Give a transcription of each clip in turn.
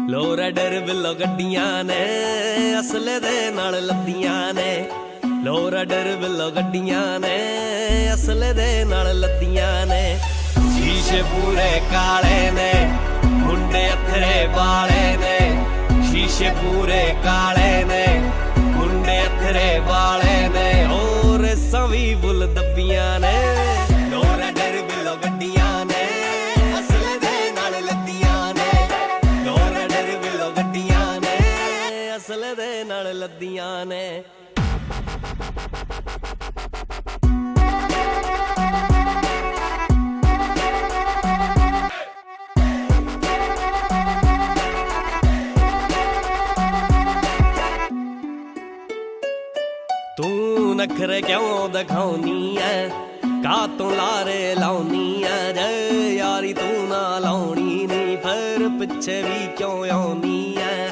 ਲੋਰੈਡਰ ਬਿੱਲੋ ਗੱਡੀਆਂ ਨੇ ਅਸਲੇ ਦੇ ਨਾਲ ਲੱਦੀਆਂ ਨੇ। ਲੋਰੈਡਰ ਬਿੱਲੋ ਗੱਡੀਆਂ ਨੇ ਅਸਲੇ ਦੇ ਨਾਲ ਲੱਦੀਆਂ ਨੇ। ਸ਼ੀਸ਼ੇ ਪੂਰੇ ਕਾਲੇ ਨੇ ਮੁੰਡੇ ਅਥਰੇ ਵਾਲੇ ਨੇ। ਸ਼ੀਸ਼ੇ ਪੂਰੇ ਕਾਲੇ ਨੇ ਮੁੰਡੇ ਅਥਰੇ ਵਾਲੇ ਨੇ। ਹੋਰ ਸਵੀ ਬੁੱਲ ਦੱਬੀਆਂ ਨੇ। ਲੋਰੈਡਰ ਬਿੱਲੋ ਗੱਡੀਆਂ ਨੇ ਅਸਲੇ ਦੇ ਨਾਲ ਲੱਦੀਆਂ ਨੇ। ਲੋਰੈਡਰ ਬਿੱਲੋ ਗੱਡੀਆਂ ਨੇ ਅਸਲੇ ਦੇ ਨਾਲ ਲੱਦੀਆਂ ਨੇ। ਤੂੰ ਨਖਰੇ ਕਿਉਂ ਦਿਖਾਉਣੀ ਐ ਕਾਤੋਂ ਲਾਰੇ ਲਾਉਣੀ ਐ। ਜੇ ਯਾਰੀ ਤੂੰ ਨਾ ਲਾਉਣੀ ਨੀ ਫਿਰ ਪਿੱਛੇ ਵੀ ਕਿਉਂ ਆਉਣੀ ਐ।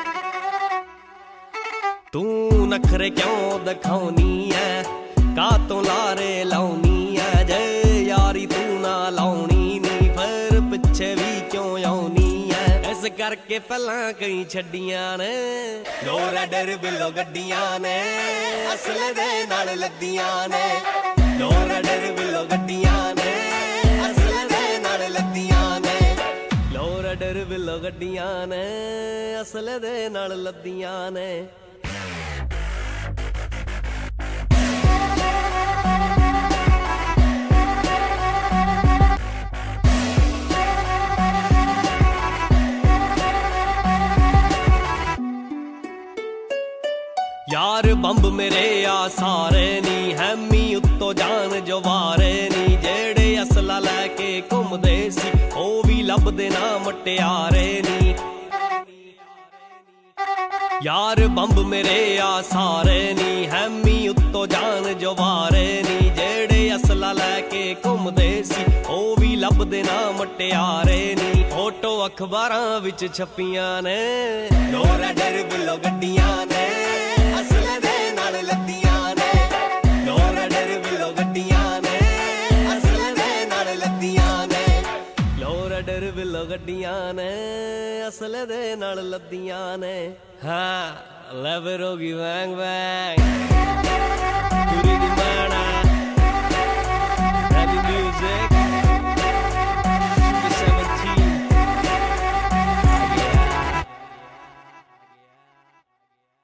ਤੂੰ ਨਖਰੇ ਕਿਉਂ ਦਿਖਾਉਣੀ ਐ ਕਾਤੋਂ ਲਾਰੇ ਲਾਉਣੀ ਐ। ਜੇ ਯਾਰੀ ਤੂੰ ਨਾ ਲਾਉਣੀ ਨੀ ਫਿਰ ਪਿੱਛੇ ਵੀ ਕਿਉਂ ਆਉਣੀ ਐ। ਇਸ ਕਰਕੇ ਪਹਿਲਾਂ ਕਈ ਛੱਡੀਆਂ ਨੇ। ਲੋਰੈਡਰ ਬਿੱਲੋ ਗੱਡੀਆਂ ਨੇ ਅਸਲੇ ਦੇ ਨਾਲ ਲੱਦੀਆਂ ਨੇ। ਲੋਰੈਡਰ ਬਿੱਲੋ ਗੱਡੀਆਂ ਨੇ ਅਸਲੇ ਦੇ ਨਾਲ ਲੱਦੀਆਂ ਨੇ। ਲੋਰੈਡਰ ਬਿੱਲੋ ਗੱਡੀਆਂ ਨੇ ਅਸਲੇ ਦੇ ਨਾਲ ਲੱਦੀਆਂ ਨੇ। ਯਾਰ ਬੰਬ ਮੇਰੇ ਆ ਸਾਰੇ ਨੀ ਹੈਮੀ ਉੱਤੋਂ ਜਾਨ ਜਵਾਰੇ ਨੀ। ਜਿਹੜੇ ਅਸਲਾ ਲੈ ਕੇ ਘੁੰਮਦੇ ਸੀ ਉਹ ਵੀ ਲੱਭਦੇ ਨਾ ਮਟਿਆਰੇ ਨੀ। ਯਾਰ ਬੰਬ ਮੇਰੇ ਆ ਸਾਰੇ ਨੀ ਹੈਮੀ ਉੱਤੋਂ ਜਾਨ ਜਵਾਰੇ ਨੀ। ਜਿਹੜੇ ਅਸਲਾ ਲੈ ਕੇ ਘੁੰਮਦੇ ਸੀ ਉਹ ਵੀ ਲੱਭਦੇ ਨਾ ਮਟਿਆਰੇ ਨੀ। ਫੋਟੋ ਅਖਬਾਰਾਂ ਵਿੱਚ ਛਪੀਆਂ ਨੇ। ਲੋਰੈਡਰ ਬਿੱਲੋ ਗੱਡੀਆਂ ਨੇ ਅਸਲੇ ਦੇ ਨਾਲ ਲੱਦੀਆਂ ਨੇ। ਲੋਰੈਡਰ ਬਿੱਲੋ ਗੱਡੀਆਂ ਨੇ ਅਸਲੇ ਦੇ ਨਾਲ ਲੱਦੀਆਂ ਨੇ। ਲੋਰੈਡਰ ਬਿੱਲੋ ਗੱਡੀਆਂ ਨੇ ਅਸਲੇ ਦੇ ਨਾਲ ਲੱਦੀਆਂ ਨੇ। ਹਾਂ ਲੈ ਫਿਰ ਹੋ ਗਈ ਵੈਂਗ ਵੈਂਗ।